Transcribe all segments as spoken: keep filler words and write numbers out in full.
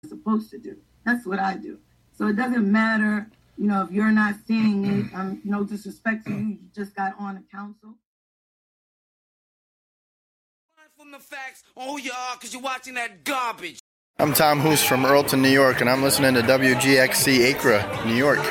supposed to do. That's what I do. So it doesn't matter, you know, if you're not seeing it. Um, no disrespect to you. You just got on a council. From the facts on who you are, because you're watching that garbage. I'm Tom Hoos from Earlton, New York, and I'm listening to W G X C Acra, New York.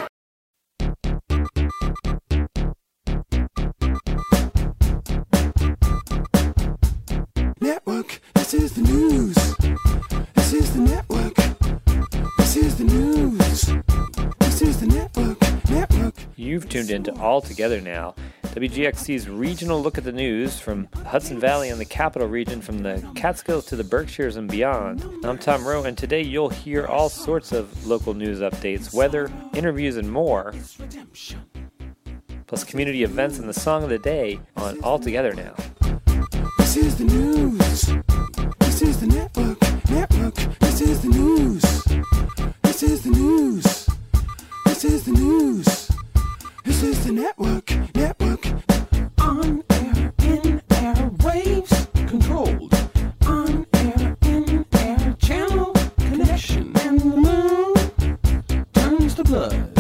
Network, this is the news. This is the network. This is the news. This is the network. Network. You've tuned into All Together Now, W G X C's regional look at the news from the Hudson Valley and the Capital Region, from the Catskills to the Berkshires and beyond. I'm Tom Rowe, and today you'll hear all sorts of local news updates, weather, interviews, and more, plus community events and the song of the day on All Together Now. This is the news. This is the network. Network. This is the news. This is the news. This is the news. This is the network. Network. On air, in air, waves controlled. On air, in air, channel connection. And the moon turns to blood.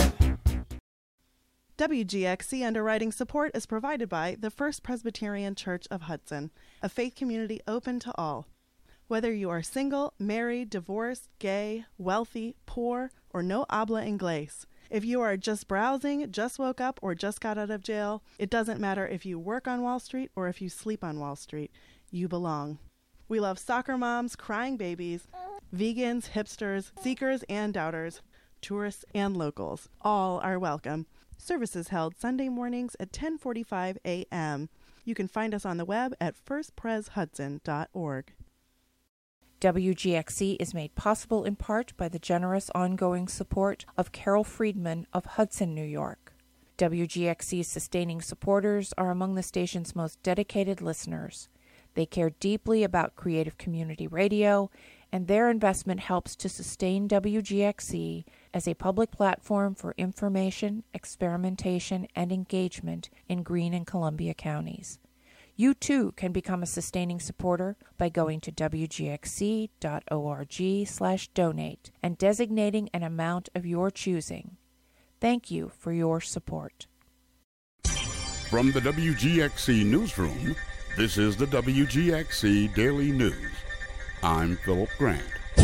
W G X C underwriting support is provided by the First Presbyterian Church of Hudson, a faith community open to all. Whether you are single, married, divorced, gay, wealthy, poor, or no habla inglés, if you are just browsing, just woke up, or just got out of jail, it doesn't matter if you work on Wall Street or if you sleep on Wall Street, you belong. We love soccer moms, crying babies, vegans, hipsters, seekers and doubters, tourists and locals. All are welcome. Services held Sunday mornings at ten forty-five a.m. You can find us on the web at first pres hudson dot org. W G X C is made possible in part by the generous ongoing support of Carol Friedman of Hudson, New York. W G X C's sustaining supporters are among the station's most dedicated listeners. They care deeply about creative community radio, and their investment helps to sustain W G X C as a public platform for information, experimentation, and engagement in Greene and Columbia counties. You too can become a sustaining supporter by going to w g x c dot org slash donate and designating an amount of your choosing. Thank you for your support. From the W G X C newsroom, this is the W G X C Daily News. I'm Philip Grant.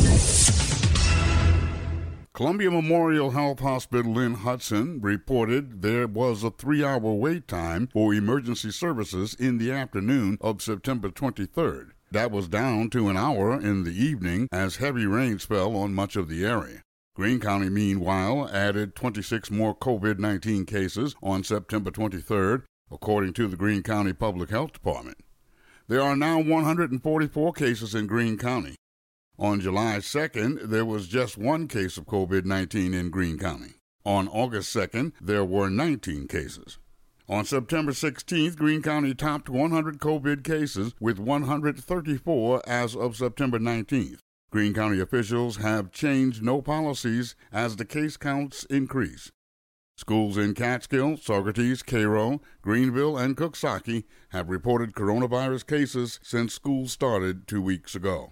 Columbia Memorial Health Hospital in Hudson reported there was a three-hour wait time for emergency services in the afternoon of September twenty-third. That was down to an hour in the evening as heavy rains fell on much of the area. Greene County, meanwhile, added twenty-six more covid nineteen cases on September twenty-third, according to the Greene County Public Health Department. There are now one hundred forty-four cases in Greene County. On July second, there was just one case of covid nineteen in Greene County. On August second, there were nineteen cases. On September sixteenth, Greene County topped one hundred COVID cases with one hundred thirty-four as of September nineteenth. Greene County officials have changed no policies as the case counts increase. Schools in Catskill, Saugerties, Cairo, Greenville, and Cooksaki have reported coronavirus cases since school started two weeks ago.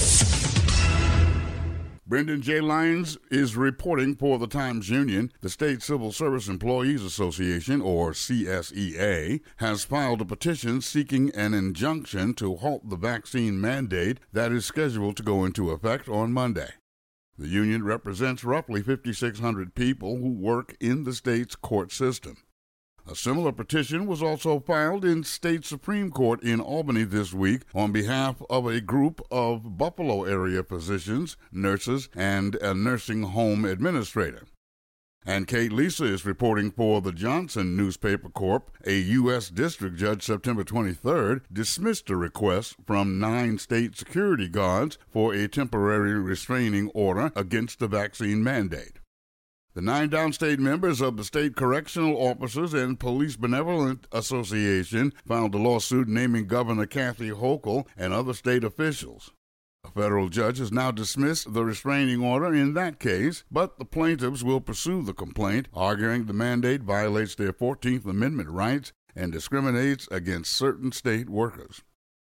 Brendan J. Lyons is reporting for the Times-Union. The State Civil Service Employees Association, or C S E A, has filed a petition seeking an injunction to halt the vaccine mandate that is scheduled to go into effect on Monday. The union represents roughly fifty-six hundred people who work in the state's court system. A similar petition was also filed in State Supreme Court in Albany this week on behalf of a group of Buffalo area physicians, nurses, and a nursing home administrator. And Kate Lisa is reporting for the Johnson Newspaper Corp. A U S district judge September twenty-third dismissed a request from nine state security guards for a temporary restraining order against the vaccine mandate. The nine downstate members of the State Correctional Officers and Police Benevolent Association filed a lawsuit naming Governor Kathy Hochul and other state officials. A federal judge has now dismissed the restraining order in that case, but the plaintiffs will pursue the complaint, arguing the mandate violates their fourteenth Amendment rights and discriminates against certain state workers.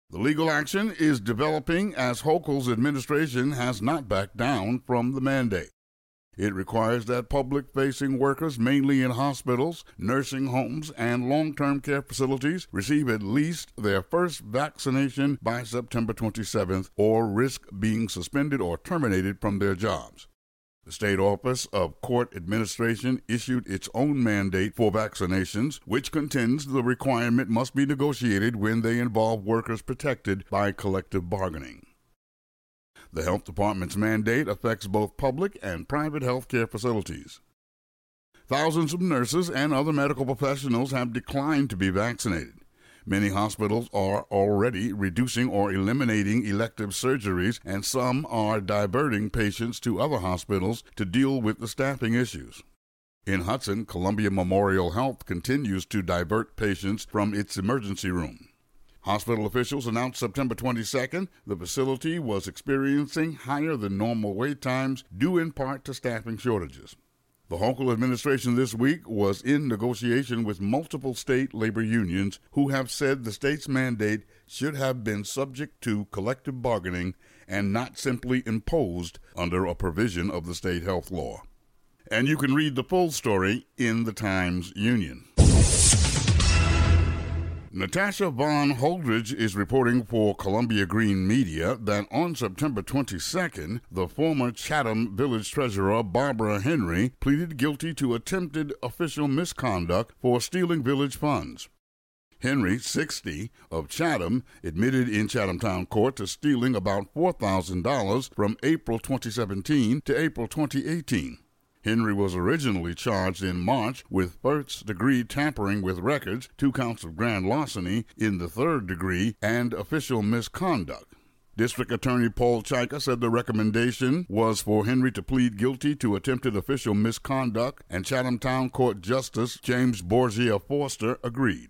The legal action is developing as Hochul's administration has not backed down from the mandate. It requires that public-facing workers, mainly in hospitals, nursing homes, and long-term care facilities, receive at least their first vaccination by September twenty-seventh or risk being suspended or terminated from their jobs. The State Office of Court Administration issued its own mandate for vaccinations, which contends the requirement must be negotiated when they involve workers protected by collective bargaining. The Health Department's mandate affects both public and private health care facilities. Thousands of nurses and other medical professionals have declined to be vaccinated. Many hospitals are already reducing or eliminating elective surgeries, and some are diverting patients to other hospitals to deal with the staffing issues. In Hudson, Columbia Memorial Health continues to divert patients from its emergency room. Hospital officials announced September twenty-second the facility was experiencing higher than normal wait times due in part to staffing shortages. The Hochul administration this week was in negotiation with multiple state labor unions who have said the state's mandate should have been subject to collective bargaining and not simply imposed under a provision of the state health law. And you can read the full story in the Times-Union. Natasha Von Holdridge is reporting for Columbia Green Media that on September twenty-second, the former Chatham Village Treasurer Barbara Henry pleaded guilty to attempted official misconduct for stealing village funds. Henry, sixty, of Chatham, admitted in Chatham Town Court to stealing about four thousand dollars from April twenty seventeen to April twenty eighteen. Henry was originally charged in March with first-degree tampering with records, two counts of grand larceny in the third degree, and official misconduct. District Attorney Paul Chika said the recommendation was for Henry to plead guilty to attempted official misconduct, and Chatham Town Court Justice James Borgia Foster agreed.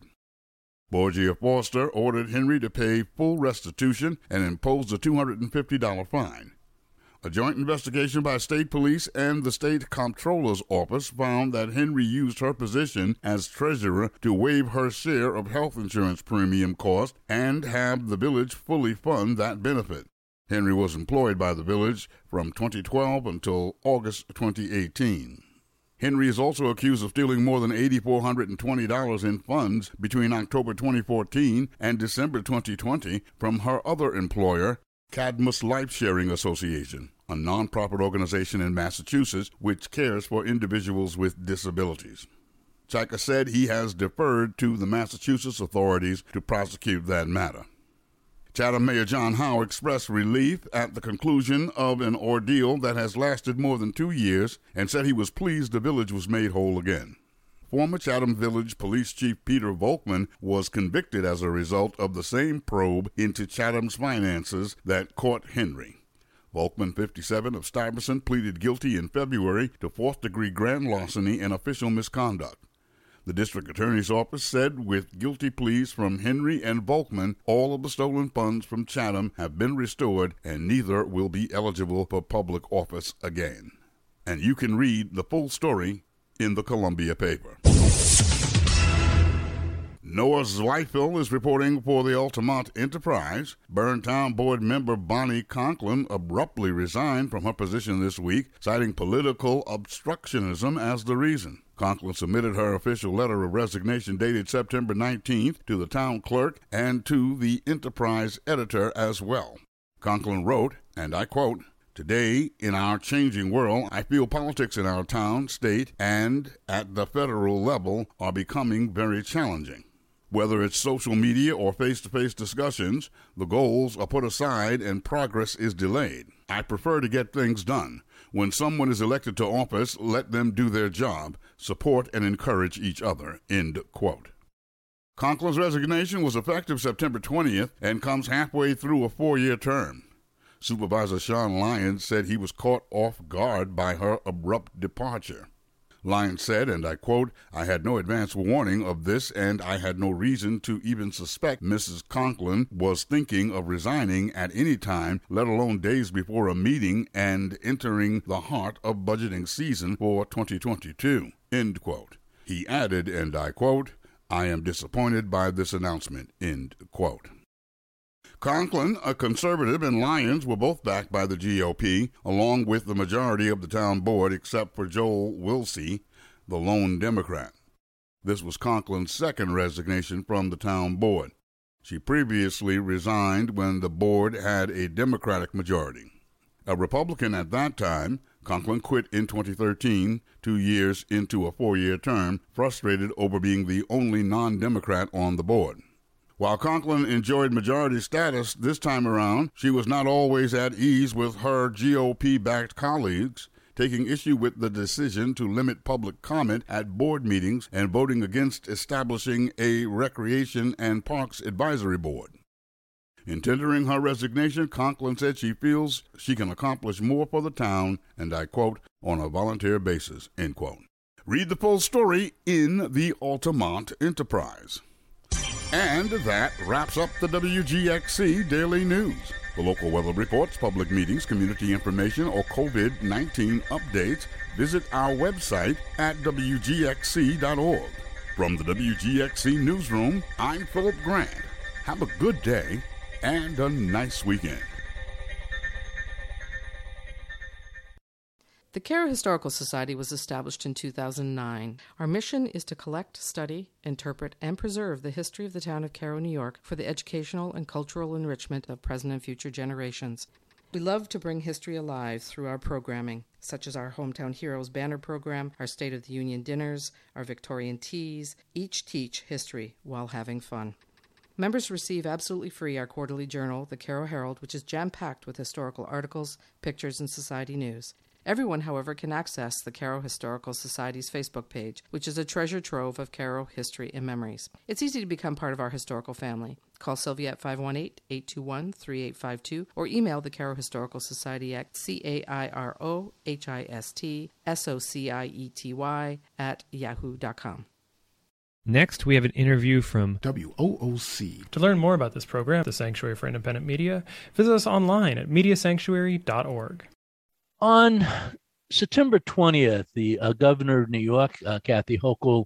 Borgia Foster ordered Henry to pay full restitution and imposed a two hundred fifty dollars fine. A joint investigation by state police and the state comptroller's office found that Henry used her position as treasurer to waive her share of health insurance premium cost and have the village fully fund that benefit. Henry was employed by the village from twenty twelve until August twenty eighteen. Henry is also accused of stealing more than eight thousand four hundred twenty dollars in funds between October twenty fourteen and December twenty twenty from her other employer, Cadmus Life Sharing Association, a nonprofit organization in Massachusetts which cares for individuals with disabilities. Chika said he has deferred to the Massachusetts authorities to prosecute that matter. Chatham Mayor John Howe expressed relief at the conclusion of an ordeal that has lasted more than two years and said he was pleased the village was made whole again. Former Chatham Village Police Chief Peter Volkman was convicted as a result of the same probe into Chatham's finances that caught Henry. Volkman, fifty-seven, of Stuyvesant, pleaded guilty in February to fourth-degree grand larceny and official misconduct. The district attorney's office said with guilty pleas from Henry and Volkman, all of the stolen funds from Chatham have been restored and neither will be eligible for public office again. And you can read the full story in the Columbia paper. Noah Zweifel is reporting for the Altamont Enterprise. Bern Town Board member Bonnie Conklin abruptly resigned from her position this week, citing political obstructionism as the reason. Conklin submitted her official letter of resignation dated September nineteenth to the town clerk and to the Enterprise editor as well. Conklin wrote, and I quote, "Today, in our changing world, I feel politics in our town, state, and at the federal level are becoming very challenging. Whether it's social media or face-to-face discussions, the goals are put aside and progress is delayed. I prefer to get things done. When someone is elected to office, let them do their job, support and encourage each other." End quote. Conklin's resignation was effective September twentieth and comes halfway through a four-year term. Supervisor Sean Lyons said he was caught off guard by her abrupt departure. Lyons said, and I quote, "I had no advance warning of this, and I had no reason to even suspect Missus Conklin was thinking of resigning at any time, let alone days before a meeting and entering the heart of budgeting season for twenty twenty-two, end quote. He added, and I quote, "I am disappointed by this announcement," end quote. Conklin, a conservative, and Lyons were both backed by the G O P, along with the majority of the town board except for Joel Wilsey, the lone Democrat. This was Conklin's second resignation from the town board. She previously resigned when the board had a Democratic majority. A Republican at that time, Conklin quit in twenty thirteen, two years into a four-year term, frustrated over being the only non-Democrat on the board. While Conklin enjoyed majority status this time around, she was not always at ease with her G O P-backed colleagues, taking issue with the decision to limit public comment at board meetings and voting against establishing a Recreation and Parks Advisory Board. In tendering her resignation, Conklin said she feels she can accomplish more for the town, and I quote, on a volunteer basis, end quote. Read the full story in the Altamont Enterprise. And that wraps up the W G X C Daily News. For local weather reports, public meetings, community information, or COVID nineteen updates, visit our website at W G X C dot org. From the W G X C Newsroom, I'm Philip Grant. Have a good day and a nice weekend. The Caro Historical Society was established in two thousand nine. Our mission is to collect, study, interpret, and preserve the history of the town of Caro, New York for the educational and cultural enrichment of present and future generations. We love to bring history alive through our programming, such as our Hometown Heroes banner program, our State of the Union dinners, our Victorian teas, each teach history while having fun. Members receive absolutely free our quarterly journal, the Caro Herald, which is jam-packed with historical articles, pictures, and society news. Everyone, however, can access the Caro Historical Society's Facebook page, which is a treasure trove of Caro history and memories. It's easy to become part of our historical family. Call Sylvia at five one eight, eight two one, three eight five two or email the Caro Historical Society at C A I R O H I S T S O C I E T Y at yahoo dot com. Next, we have an interview from W O O C. To learn more about this program, the Sanctuary for Independent Media, visit us online at media sanctuary dot org. On September twentieth, the uh, governor of New York, uh, Kathy Hochul,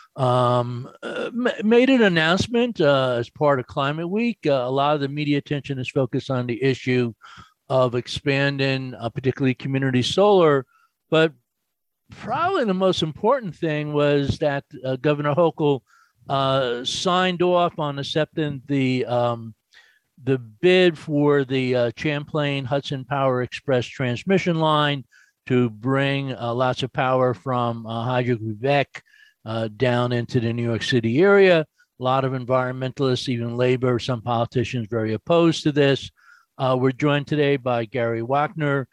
um, uh, m- made an announcement uh, as part of Climate Week. Uh, a lot of the media attention is focused on the issue of expanding, uh, particularly community solar. But probably the most important thing was that uh, Governor Hochul uh, signed off on accepting the um, the bid for the uh, Champlain Hudson Power Express transmission line to bring uh, lots of power from uh, Hydro-Quebec uh, down into the New York City area. A lot of environmentalists, even labor, some politicians very opposed to this. Uh, we're joined today by Gary Wagner,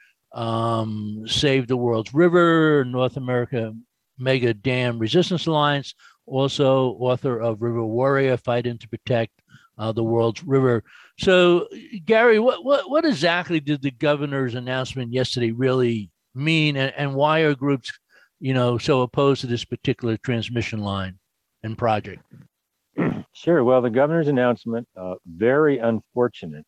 um, Save the World's River, North America Mega Dam Resistance Alliance, also author of River Warrior, Fighting to Protect uh, the World's River. So, Gary, what, what, what exactly did the governor's announcement yesterday really mean, and, and why are groups, you know, so opposed to this particular transmission line and project? Sure. Well, the governor's announcement, uh, very unfortunate,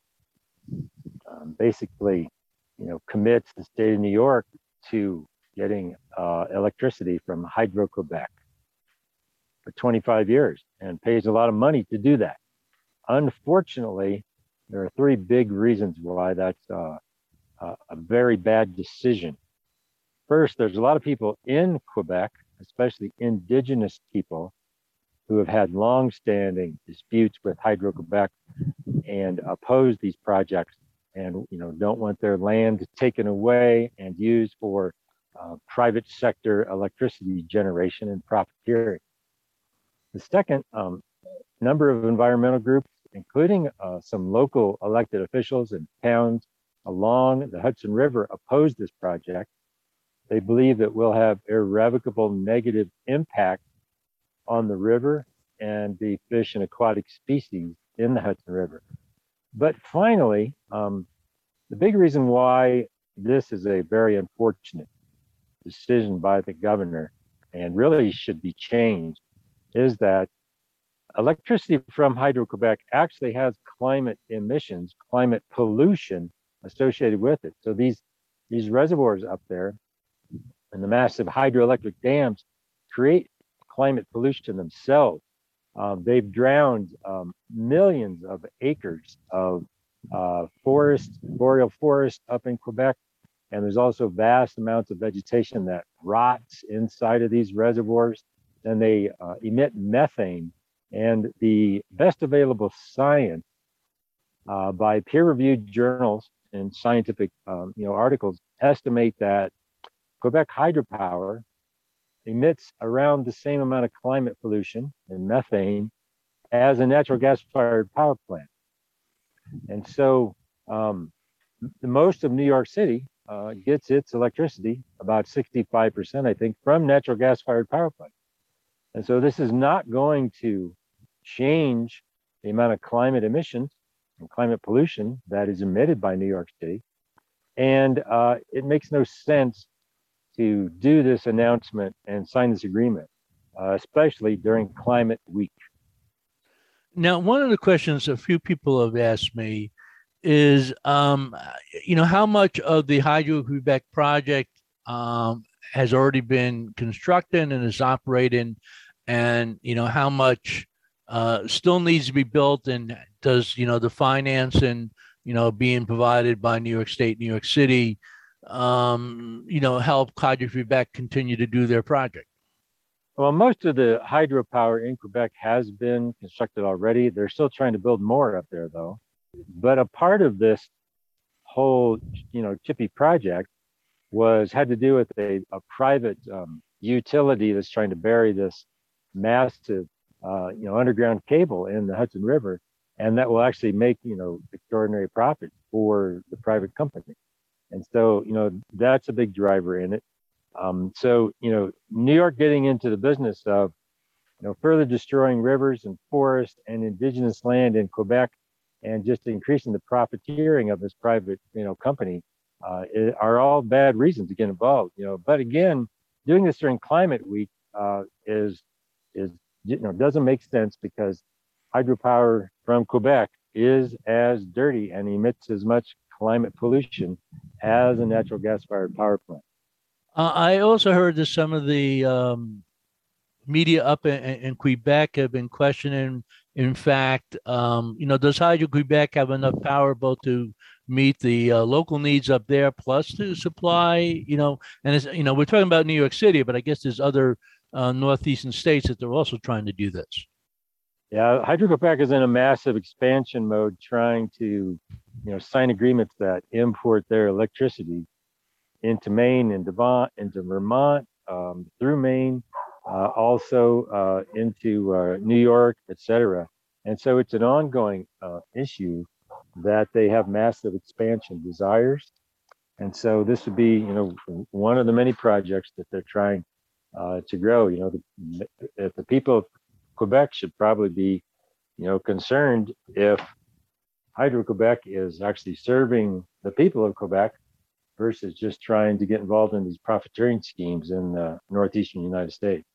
um, basically, you know, commits the state of New York to getting uh, electricity from Hydro-Quebec for twenty-five years and pays a lot of money to do that. Unfortunately, there are three big reasons why that's uh, uh, a very bad decision. First, there's a lot of people in Quebec, especially indigenous people, who have had long-standing disputes with Hydro-Quebec and oppose these projects, and you know don't want their land taken away and used for uh, private sector electricity generation and profiteering. The second, um, number of environmental groups, including uh, some local elected officials in towns along the Hudson River, oppose this project. They believe it will have irrevocable negative impact on the river and the fish and aquatic species in the Hudson River. But finally, um, the big reason why this is a very unfortunate decision by the governor and really should be changed is that electricity from Hydro-Quebec actually has climate emissions, climate pollution associated with it. So these, these reservoirs up there and the massive hydroelectric dams create climate pollution themselves. Um, they've drowned um, millions of acres of uh, forest, boreal forest up in Quebec. And there's also vast amounts of vegetation that rots inside of these reservoirs. And they uh, emit methane. And the best available science uh, by peer-reviewed journals and scientific um, you know, articles estimate that Quebec hydropower emits around the same amount of climate pollution and methane as a natural gas-fired power plant. And so um, the most of New York City uh, gets its electricity, about sixty-five percent, I think, from natural gas-fired power plants. And so this is not going to change the amount of climate emissions and climate pollution that is emitted by New York City. And uh, it makes no sense to do this announcement and sign this agreement, uh, especially during Climate Week. Now, one of the questions a few people have asked me is, um, you know, how much of the Hydro-Quebec project um, has already been constructed and is operating, and, you know, how much uh, still needs to be built, and does, you know, the financing, you know, being provided by New York State, New York City, um, you know, help Hydro-Quebec continue to do their project? Well, most of the hydropower in Quebec has been constructed already. They're still trying to build more up there, though. But a part of this whole, you know, Chippy project was had to do with a, a private um, utility that's trying to bury this massive, uh, you know, underground cable in the Hudson River, and that will actually make, you know, extraordinary profit for the private company. And so, you know, that's a big driver in it. Um, so, you know, New York getting into the business of, you know, further destroying rivers and forests and indigenous land in Quebec, and just increasing the profiteering of this private, you know, company, uh, it, are all bad reasons to get involved. You know, but again, doing this during Climate Week uh, is is you know doesn't make sense, because hydropower from Quebec is as dirty and emits as much climate pollution as a natural gas-fired power plant. Uh, I also heard that some of the um, media up in, in Quebec have been questioning, in fact, um, you know, does Hydro-Quebec have enough power both to meet the uh, local needs up there, plus to supply, you know, and, it's, you know, we're talking about New York City, but I guess there's other uh, northeastern states that they're also trying to do this. Yeah, Hydro-Quebec is in a massive expansion mode, trying to, you know, sign agreements that import their electricity into Maine and Devon, into Vermont, um, through Maine, uh, also uh, into uh, New York, et cetera. And so it's an ongoing uh, issue that they have massive expansion desires. And so this would be, you know, one of the many projects that they're trying uh, to grow. You know, the, if the people of Quebec should probably be, you know, concerned if Hydro-Quebec is actually serving the people of Quebec versus just trying to get involved in these profiteering schemes in the northeastern United States.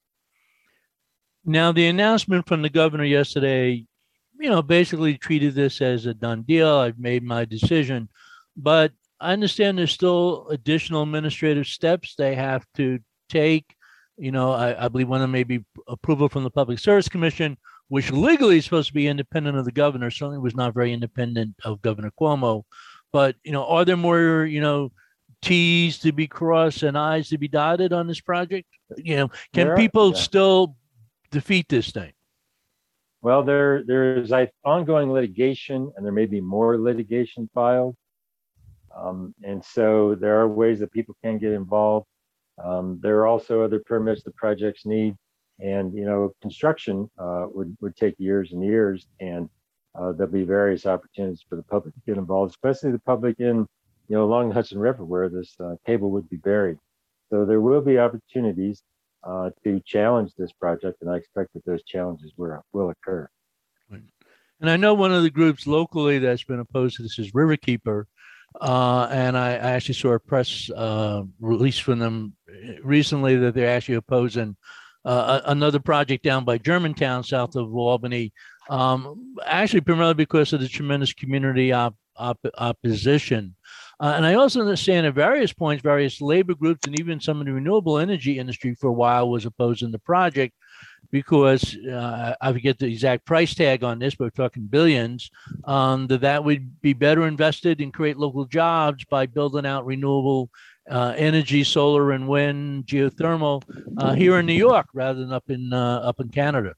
Now, the announcement from the governor yesterday, you know, basically treated this as a done deal. I've made my decision, but I understand there's still additional administrative steps they have to take. You know, I, I believe one of them may be approval from the Public Service Commission, which legally is supposed to be independent of the governor. Certainly was not very independent of Governor Cuomo. But, you know, are there more, you know, T's to be crossed and I's to be dotted on this project? You know, can There are- people yeah. still defeat this thing? Well, there there's like ongoing litigation, and there may be more litigation filed. Um, and so there are ways that people can get involved. Um, there are also other permits the projects need, and you know, construction uh, would would take years and years, and uh, there'll be various opportunities for the public to get involved, especially the public in, you know, along the Hudson River where this uh, cable would be buried. So there will be opportunities uh, to challenge this project, and I expect that those challenges will will occur. And I know one of the groups locally that's been opposed to this is Riverkeeper. Uh, and I, I actually saw a press uh, release from them recently that they're actually opposing uh, another project down by Germantown, south of Albany, um, actually primarily because of the tremendous community op- op- opposition. Uh, and I also understand at various points, various labor groups and even some of the renewable energy industry for a while was opposing the project. because uh, I forget the exact price tag on this, but we're talking billions, um, that that would be better invested and create local jobs by building out renewable uh, energy, solar and wind, geothermal uh, here in New York rather than up in uh, up in Canada.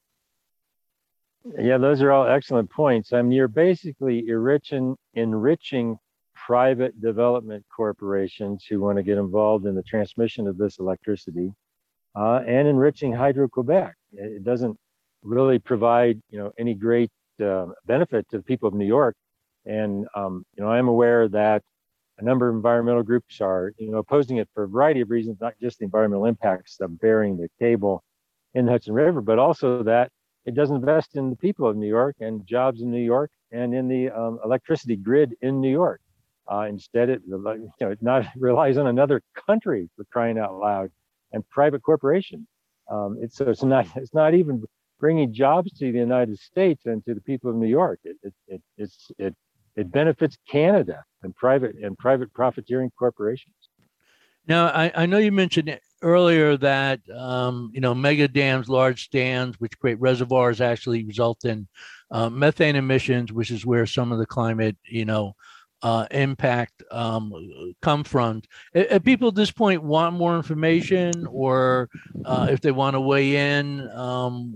Yeah, those are all excellent points. I mean, you're basically enriching, enriching private development corporations who want to get involved in the transmission of this electricity, uh, and enriching Hydro-Quebec. It doesn't really provide, you know, any great uh, benefit to the people of New York. And, um, you know, I'm aware that a number of environmental groups are, you know, opposing it for a variety of reasons, not just the environmental impacts of burying the cable in the Hudson River, but also that it doesn't invest in the people of New York and jobs in New York and in the um, electricity grid in New York. Uh, instead, it, you know, it not relies on another country, for crying out loud, and private corporations. Um, it's so it's not it's not even bringing jobs to the United States and to the people of New York. It it it it's, it it benefits Canada and private and private profiteering corporations. Now, I, I know you mentioned earlier that um, you know, mega dams, large dams, which create reservoirs, actually result in uh, methane emissions, which is where some of the climate, you know, uh, impact um, come from. If people at this point want more information, or uh, if they want to weigh in um,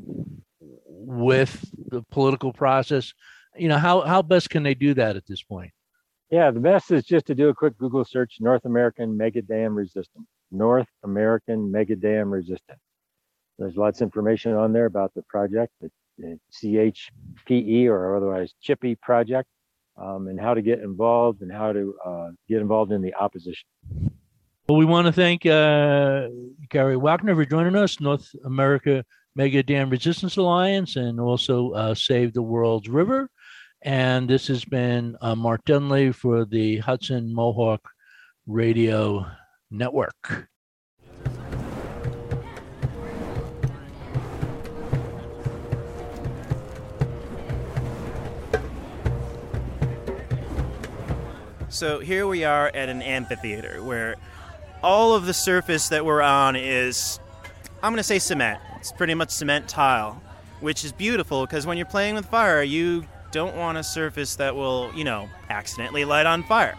with the political process, you know, how how best can they do that at this point? Yeah, the best is just to do a quick Google search, North American Mega Dam Resistance. North American Mega Dam Resistance. There's lots of information on there about the project, the, the C H P E, or otherwise CHIPPE project, um, and how to get involved and how to uh, get involved in the opposition. Well, we want to thank uh, Gary Wagner for joining us, North America Mega Dam Resistance Alliance, and also uh, Save the World's River. And this has been uh, Mark Dunley for the Hudson Mohawk Radio Network. So here we are at an amphitheater where all of the surface that we're on is, I'm going to say cement. It's pretty much cement tile, which is beautiful because when you're playing with fire, you don't want a surface that will, you know, accidentally light on fire.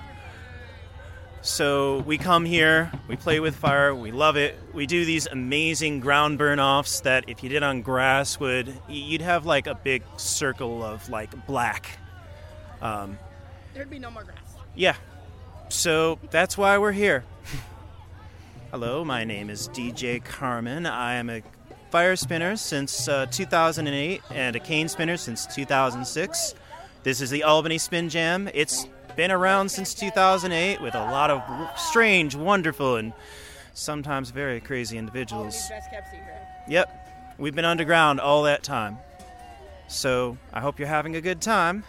So we come here, we play with fire, we love it. We do these amazing ground burn-offs that if you did on grass would, you'd have like a big circle of like black. Um, There'd be no more grass. Yeah, so that's why we're here. Hello, my name is D J Carmen. I am a fire spinner since uh, two thousand eight and a cane spinner since two thousand six. This is the Albany Spin Jam. It's been around since two thousand eight with a lot of strange, wonderful, and sometimes very crazy individuals. Best kept secret. Yep, we've been underground all that time. So I hope you're having a good time.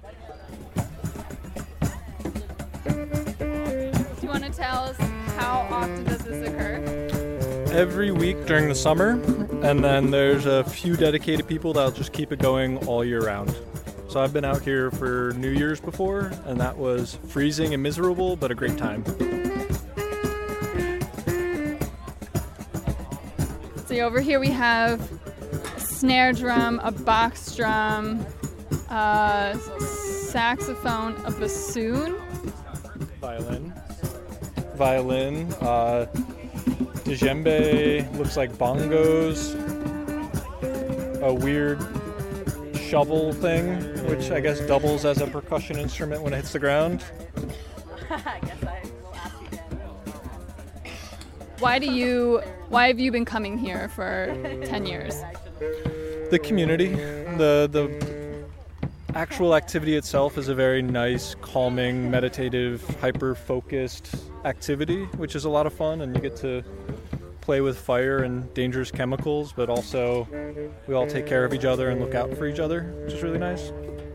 Do you want to tell us how often does this occur? Every week during the summer, and then there's a few dedicated people that'll just keep it going all year round. So I've been out here for New Year's before, and that was freezing and miserable, but a great time. So over here we have a snare drum, a box drum, a saxophone, a bassoon. Violin. Violin, uh... djembe, looks like bongos, a weird shovel thing, which I guess doubles as a percussion instrument when it hits the ground. I guess I will ask you again. Why do you, why have you been coming here for ten years? The community, the the actual activity itself is a very nice, calming, meditative, hyper-focused activity, which is a lot of fun, and you get to play with fire and dangerous chemicals, but also we all take care of each other and look out for each other, which is really nice.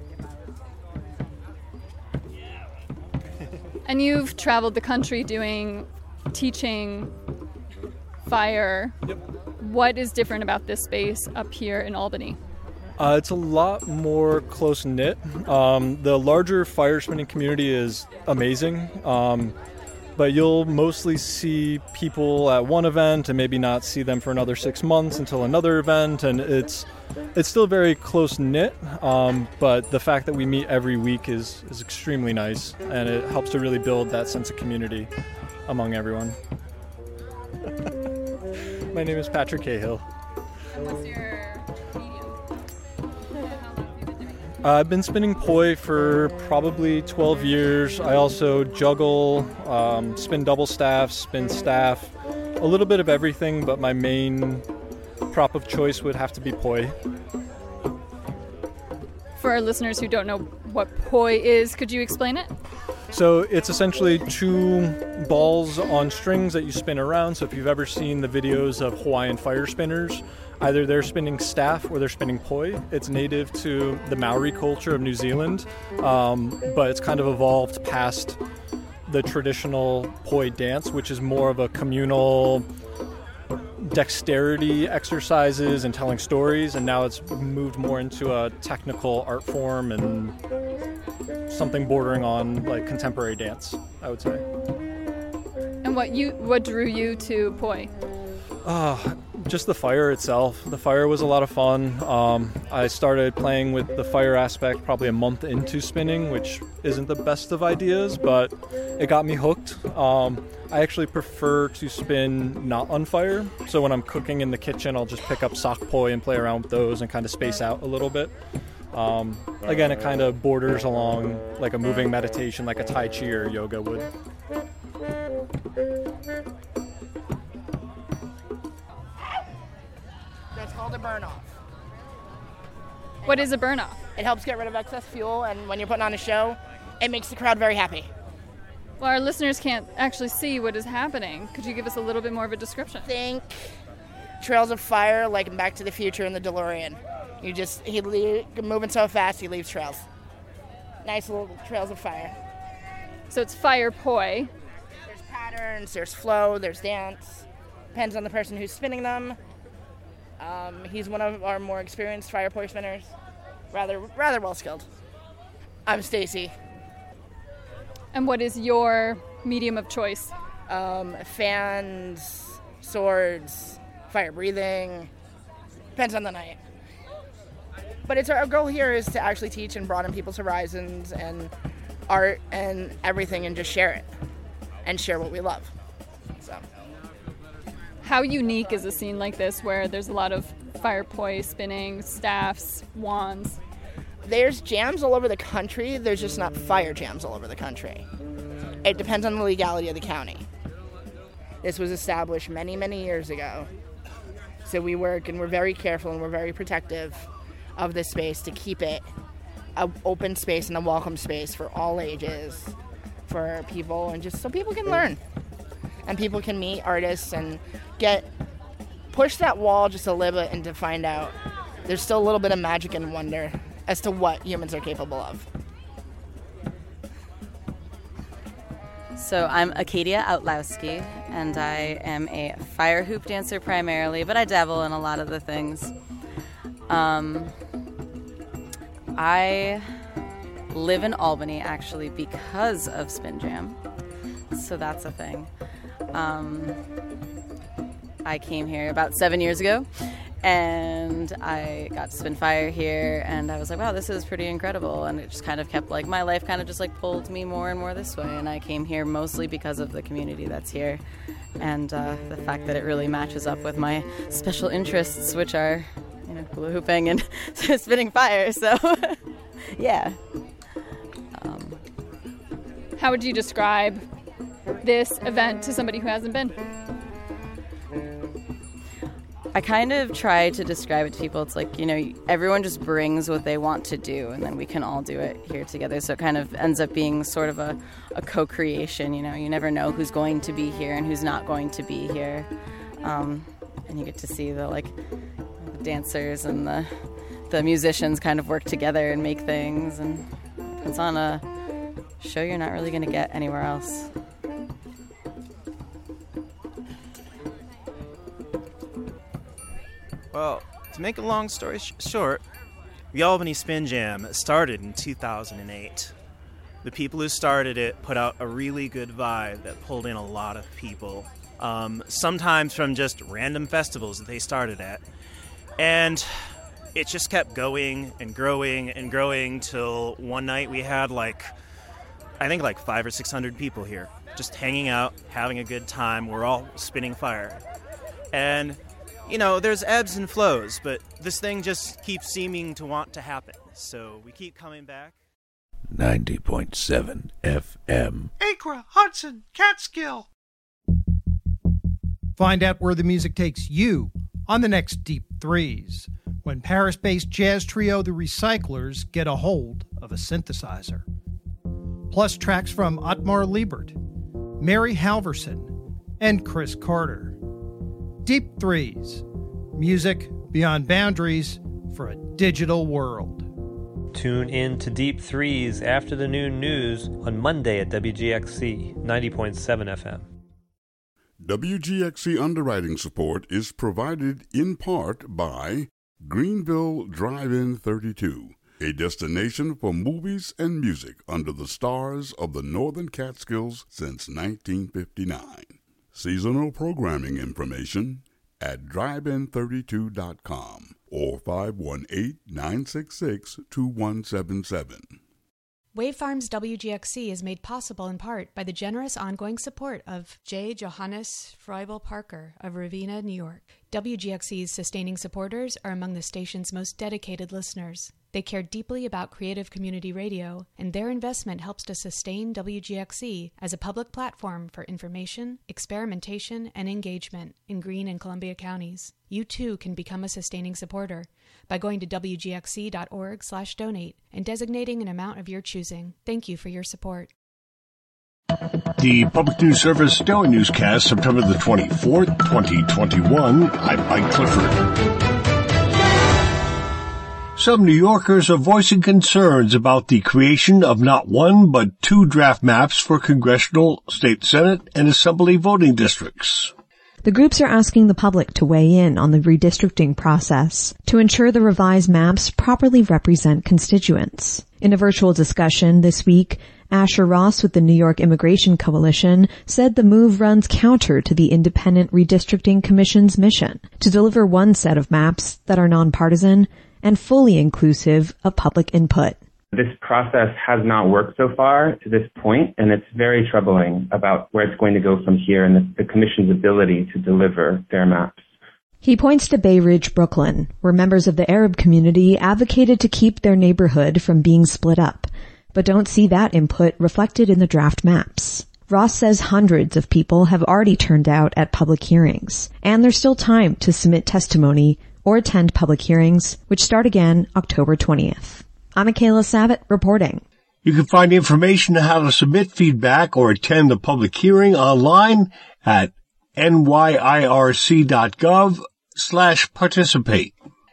And you've traveled the country doing, teaching fire. Yep. What is different about this space up here in Albany? Uh, it's a lot more close-knit. Um, the larger fire spinning community is amazing. Um, but you'll mostly see people at one event and maybe not see them for another six months until another event, and it's it's still very close-knit, um, but the fact that we meet every week is, is extremely nice, and it helps to really build that sense of community among everyone. My name is Patrick Cahill. What's your medium? Uh, I've been spinning poi for probably twelve years. I also juggle, um, spin double staff, spin staff, a little bit of everything, but my main prop of choice would have to be poi. For our listeners who don't know what poi is, could you explain it? So it's essentially two balls on strings that you spin around. So if you've ever seen the videos of Hawaiian fire spinners, either they're spinning staff or they're spinning poi. It's native to the Maori culture of New Zealand, um, but it's kind of evolved past the traditional poi dance, which is more of a communal dexterity exercises and telling stories, and now it's moved more into a technical art form and something bordering on like contemporary dance, I would say. And what you what drew you to poi? Uh, just the fire itself. The fire was a lot of fun. Um, I started playing with the fire aspect probably a month into spinning, which isn't the best of ideas, but it got me hooked. Um, I actually prefer to spin not on fire, so when I'm cooking in the kitchen, I'll just pick up sock poi and play around with those and kind of space out a little bit. Um, again, it kind of borders along like a moving meditation, like a Tai Chi or yoga would. That's called a burn-off. What is a burn-off? It helps get rid of excess fuel, and when you're putting on a show, it makes the crowd very happy. Well, our listeners can't actually see what is happening. Could you give us a little bit more of a description? Think trails of fire like in Back to the Future in the DeLorean. You just, he leave, moving so fast, he leaves trails. Nice little trails of fire. So it's fire poi. There's patterns, there's flow, there's dance. Depends on the person who's spinning them. Um, he's one of our more experienced fire poi spinners. Rather, rather well skilled. I'm Stacy. And what is your medium of choice? Um, fans, swords, fire breathing. Depends on the night. But it's our goal here is to actually teach and broaden people's horizons and art and everything, and just share it and share what we love. So, how unique is a scene like this where there's a lot of fire poi spinning, staffs, wands? There's jams all over the country. There's just not fire jams all over the country. It depends on the legality of the county. This was established many, many years ago. So we work and we're very careful and we're very protective of this space to keep it an open space and a welcome space for all ages, for people, and just so people can learn. And people can meet artists and get, push that wall just a little bit and to find out there's still a little bit of magic and wonder as to what humans are capable of. So I'm Acadia Outlowski, and I am a fire hoop dancer primarily, but I dabble in a lot of the things. Um, I live in Albany, actually, because of Spin Jam, so that's a thing. Um, I came here about seven years ago, and I got to spin fire here, and I was like, wow, this is pretty incredible. And it just kind of kept, like, my life kind of just, like, pulled me more and more this way. And I came here mostly because of the community that's here and uh, the fact that it really matches up with my special interests, which are, you know, hula hooping and spinning fire. So, yeah. Um, How would you describe this event to somebody who hasn't been? I kind of try to describe it to people. It's like, you know, everyone just brings what they want to do, and then we can all do it here together. So it kind of ends up being sort of a, a co-creation, you know. You never know who's going to be here and who's not going to be here. Um, and you get to see the, like, the dancers and the, the musicians kind of work together and make things. And it's on a show you're not really going to get anywhere else. Well, to make a long story sh- short, the Albany Spin Jam started in two thousand eight. the people who started it put out a really good vibe that pulled in a lot of people, um, sometimes from just random festivals that they started at. And it just kept going and growing and growing till one night we had like, I think like five or six hundred people here, just hanging out, having a good time. We're all spinning fire. And, you know, there's ebbs and flows, but this thing just keeps seeming to want to happen. So we keep coming back. ninety point seven F M. Acra, Hudson, Catskill. Find out where the music takes you on the next Deep Threes, when Paris-based jazz trio The Recyclers get a hold of a synthesizer. Plus tracks from Otmar Liebert, Mary Halverson, and Chris Carter. Deep Threes, music beyond boundaries for a digital world. Tune in to Deep Threes after the noon news on Monday at W G X C ninety point seven F M. W G X C underwriting support is provided in part by Greenville Drive-In thirty-two, a destination for movies and music under the stars of the Northern Catskills since nineteen fifty-nine. Seasonal programming information at drive in thirty-two dot com or five one eight, nine six six, two one seven seven. Wave Farms W G X C is made possible in part by the generous ongoing support of J. Johannes Freibel Parker of Ravenna, New York. W G X C's sustaining supporters are among the station's most dedicated listeners. They care deeply about creative community radio, and their investment helps to sustain W G X C as a public platform for information, experimentation, and engagement in Greene and Columbia counties. You too can become a sustaining supporter by going to w g x c dot org slash donate and designating an amount of your choosing. Thank you for your support. The Public News Service Daily Newscast, September the twenty-fourth, twenty twenty-one. I'm Mike Clifford. Some New Yorkers are voicing concerns about the creation of not one but two draft maps for congressional, state senate, and assembly voting districts. The groups are asking the public to weigh in on the redistricting process to ensure the revised maps properly represent constituents. In a virtual discussion this week, Asher Ross with the New York Immigration Coalition said the move runs counter to the Independent Redistricting Commission's mission to deliver one set of maps that are nonpartisan and fully inclusive of public input. This process has not worked so far to this point, and it's very troubling about where it's going to go from here and the, the Commission's ability to deliver their maps. He points to Bay Ridge, Brooklyn, where members of the Arab community advocated to keep their neighborhood from being split up, but don't see that input reflected in the draft maps. Ross says hundreds of people have already turned out at public hearings, and there's still time to submit testimony or attend public hearings, which start again October twentieth. I'm Michaela Savitt reporting. You can find information on how to submit feedback or attend the public hearing online at n y i r c dot gov slash participate.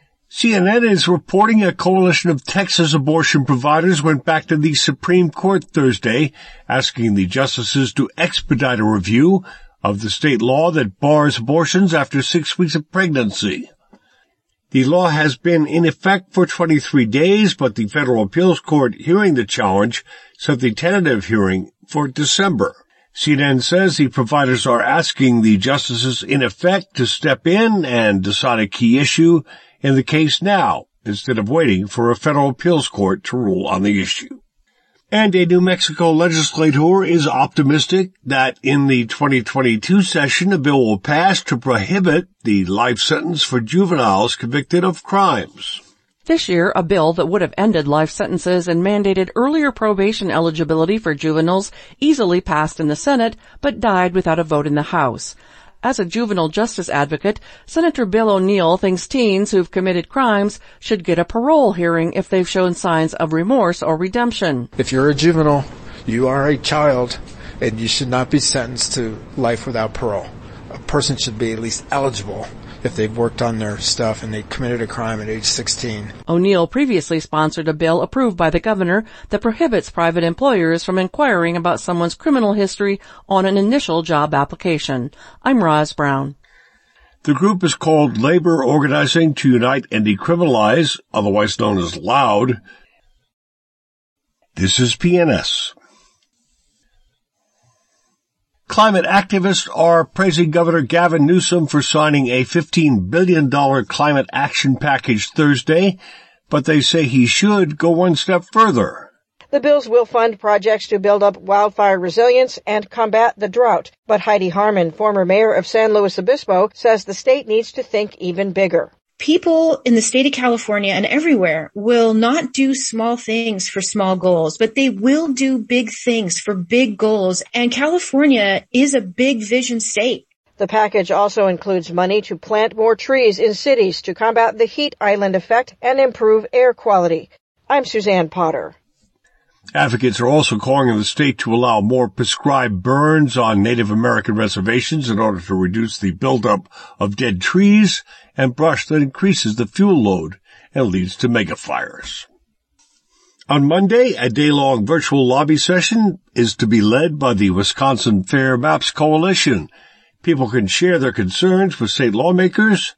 C N N is reporting a coalition of Texas abortion providers went back to the Supreme Court Thursday, asking the justices to expedite a review of the state law that bars abortions after six weeks of pregnancy. The law has been in effect for twenty-three days, but the federal appeals court hearing the challenge set the tentative hearing for December. C N N says the providers are asking the justices in effect to step in and decide a key issue in the case now, instead of waiting for a federal appeals court to rule on the issue. And a New Mexico legislator is optimistic that in the twenty twenty-two session a bill will pass to prohibit the life sentence for juveniles convicted of crimes. This year, a bill that would have ended life sentences and mandated earlier probation eligibility for juveniles easily passed in the Senate, but died without a vote in the House. As a juvenile justice advocate, Senator Bill O'Neill thinks teens who've committed crimes should get a parole hearing if they've shown signs of remorse or redemption. If you're a juvenile, you are a child, and you should not be sentenced to life without parole. A person should be at least eligible if they've worked on their stuff and they committed a crime at age sixteen. O'Neill previously sponsored a bill approved by the governor that prohibits private employers from inquiring about someone's criminal history on an initial job application. I'm Roz Brown. The group is called Labor Organizing to Unite and Decriminalize, otherwise known as LOUD. This is P N S. Climate activists are praising Governor Gavin Newsom for signing a fifteen billion dollars climate action package Thursday, but they say he should go one step further. The bills will fund projects to build up wildfire resilience and combat the drought. But Heidi Harmon, former mayor of San Luis Obispo, says the state needs to think even bigger. People in the state of California and everywhere will not do small things for small goals, but they will do big things for big goals. And California is a big vision state. The package also includes money to plant more trees in cities to combat the heat island effect and improve air quality. I'm Suzanne Potter. Advocates are also calling on the state to allow more prescribed burns on Native American reservations in order to reduce the buildup of dead trees and brush that increases the fuel load and leads to megafires. On Monday, a day-long virtual lobby session is to be led by the Wisconsin Fair Maps Coalition. People can share their concerns with state lawmakers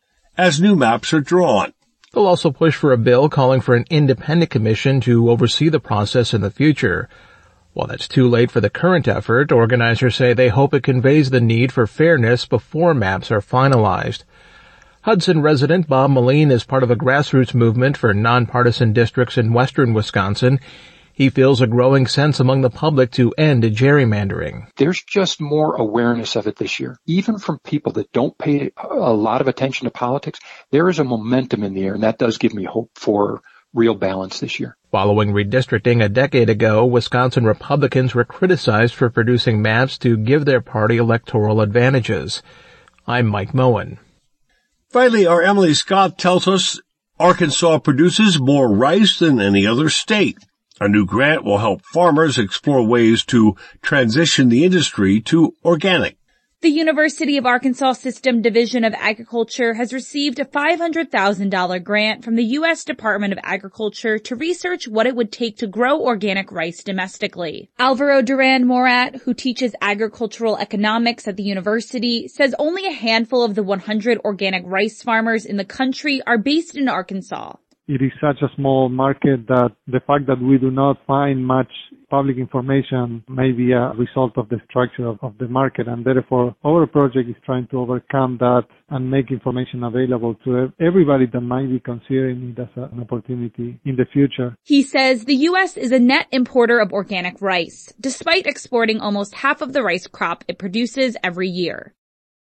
as new maps are drawn. They'll also push for a bill calling for an independent commission to oversee the process in the future. While that's too late for the current effort, organizers say they hope it conveys the need for fairness before maps are finalized. Hudson resident Bob Moline is part of a grassroots movement for nonpartisan districts in western Wisconsin. He feels a growing sense among the public to end gerrymandering. There's just more awareness of it this year. Even from people that don't pay a lot of attention to politics, there is a momentum in the air, and that does give me hope for real balance this year. Following redistricting a decade ago, Wisconsin Republicans were criticized for producing maps to give their party electoral advantages. I'm Mike Moen. Finally, our Emily Scott tells us Arkansas produces more rice than any other state. A new grant will help farmers explore ways to transition the industry to organic. The University of Arkansas System Division of Agriculture has received a five hundred thousand dollars grant from the U S Department of Agriculture to research what it would take to grow organic rice domestically. Alvaro Duran Morat, who teaches agricultural economics at the university, says only a handful of the one hundred organic rice farmers in the country are based in Arkansas. It is such a small market that the fact that we do not find much public information may be a result of the structure of, of the market, and therefore our project is trying to overcome that and make information available to everybody that might be considering it as a, an opportunity in the future. He says the U S is a net importer of organic rice, despite exporting almost half of the rice crop it produces every year.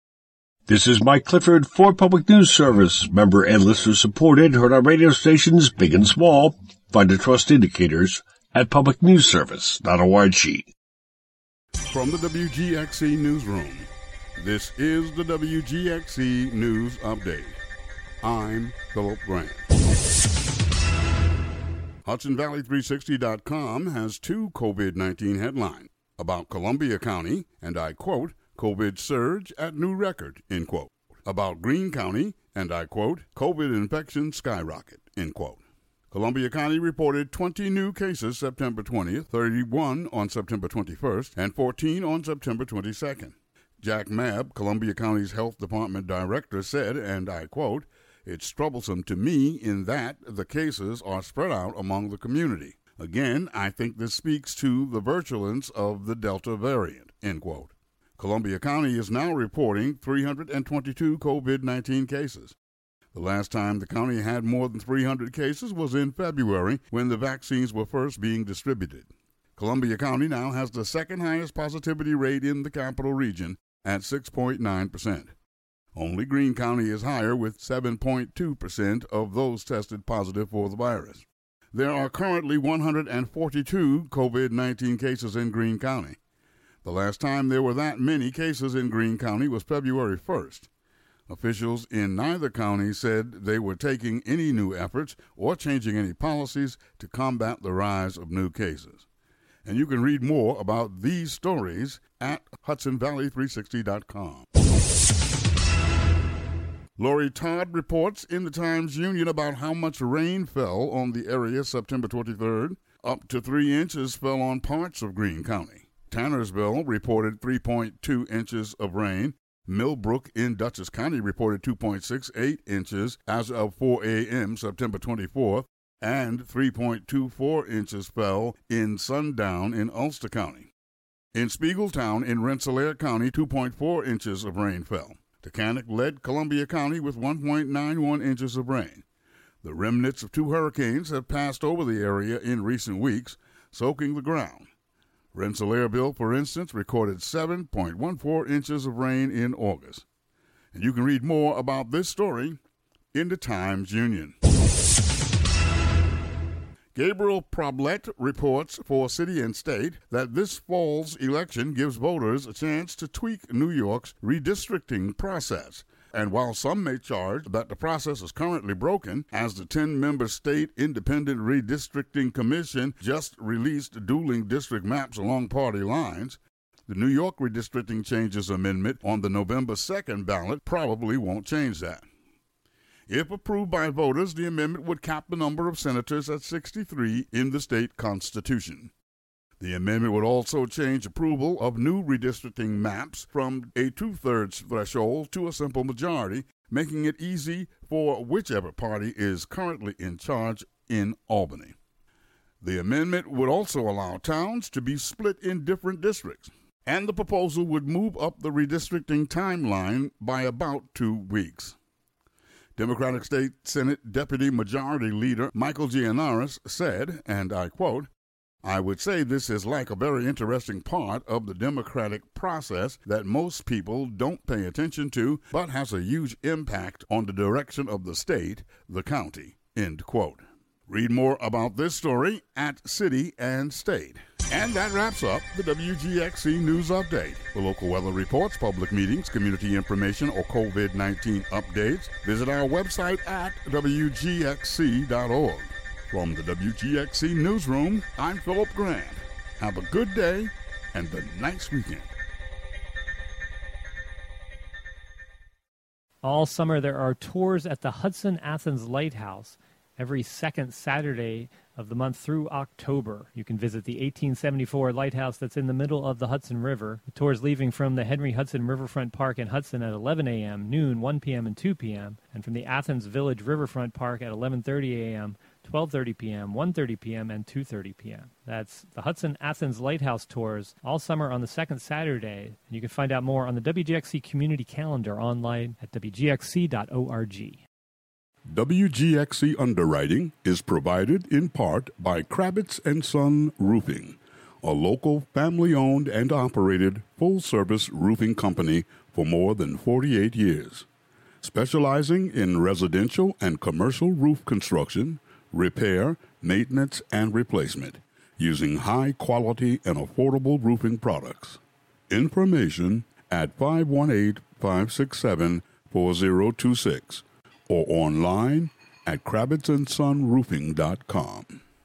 This is Mike Clifford for Public News Service, member and listener supported, heard on radio stations big and small. Find the trust indicators at public news service dot org. From the W G X C Newsroom, this is the W G X C News Update. I'm Philip Grant. Hudson Valley three sixty dot com has two COVID nineteen headlines about Columbia County, and I quote, COVID surge at new record, end quote. About Greene County, and I quote, COVID infection skyrocket, end quote. Columbia County reported twenty new cases September twentieth, thirty-one on September twenty-first, and fourteen on September twenty-second. Jack Mabb, Columbia County's Health Department director, said, and I quote, it's troublesome to me in that the cases are spread out among the community. Again, I think this speaks to the virulence of the Delta variant, end quote. Columbia County is now reporting three hundred twenty-two COVID nineteen cases. The last time the county had more than three hundred cases was in February when the vaccines were first being distributed. Columbia County now has the second highest positivity rate in the capital region at six point nine percent. Only Greene County is higher with seven point two percent of those tested positive for the virus. There are currently one hundred forty-two COVID nineteen cases in Greene County. The last time there were that many cases in Greene County was February first. Officials in neither county said they were taking any new efforts or changing any policies to combat the rise of new cases. And you can read more about these stories at Hudson Valley three sixty dot com. Lori Todd reports in the Times-Union about how much rain fell on the area September twenty-third. Up to three inches fell on parts of Greene County. Tannersville reported three point two inches of rain. Millbrook in Dutchess County reported two point six eight inches as of four a.m. September twenty-fourth, and three point two four inches fell in Sundown in Ulster County. In Spiegeltown in Rensselaer County, two point four inches of rain fell. Taconic led Columbia County with one point nine one inches of rain. The remnants of two hurricanes have passed over the area in recent weeks, soaking the ground. Rensselaerville, for instance, recorded seven point one four inches of rain in August. And you can read more about this story in the Times-Union. Gabriel Problet reports for City and State that this fall's election gives voters a chance to tweak New York's redistricting process. And while some may charge that the process is currently broken, as the ten-member state independent redistricting commission just released dueling district maps along party lines, the New York Redistricting Changes Amendment on the November second ballot probably won't change that. If approved by voters, the amendment would cap the number of senators at sixty-three in the state constitution. The amendment would also change approval of new redistricting maps from a two-thirds threshold to a simple majority, making it easy for whichever party is currently in charge in Albany. The amendment would also allow towns to be split in different districts, and the proposal would move up the redistricting timeline by about two weeks. Democratic State Senate Deputy Majority Leader Michael Gianaris said, and I quote, "I would say this is like a very interesting part of the democratic process that most people don't pay attention to, but has a huge impact on the direction of the state, the county," end quote. Read more about this story at City and State. And that wraps up the W G X C News Update. For local weather reports, public meetings, community information, or COVID nineteen updates, visit our website at W G X C dot org. From the W G X C Newsroom, I'm Philip Grant. Have a good day and a nice weekend. All summer there are tours at the Hudson Athens Lighthouse every second Saturday of the month through October. You can visit the eighteen seventy-four lighthouse that's in the middle of the Hudson River. The tour is leaving from the Henry Hudson Riverfront Park in Hudson at eleven a.m., noon, one p.m., and two p.m., and from the Athens Village Riverfront Park at eleven thirty a.m., twelve thirty p.m., one thirty p.m., and two thirty p.m. That's the Hudson Athens Lighthouse tours all summer on the second Saturday. And you can find out more on the W G X C community calendar online at W G X C dot org. W G X C underwriting is provided in part by Kravitz and Son Roofing, a local family-owned and operated full-service roofing company for more than forty-eight years, specializing in residential and commercial roof construction, repair, maintenance, and replacement, using high-quality and affordable roofing products. Information at five one eight, five six seven, four zero two six or online at kravitz and son roofing dot com.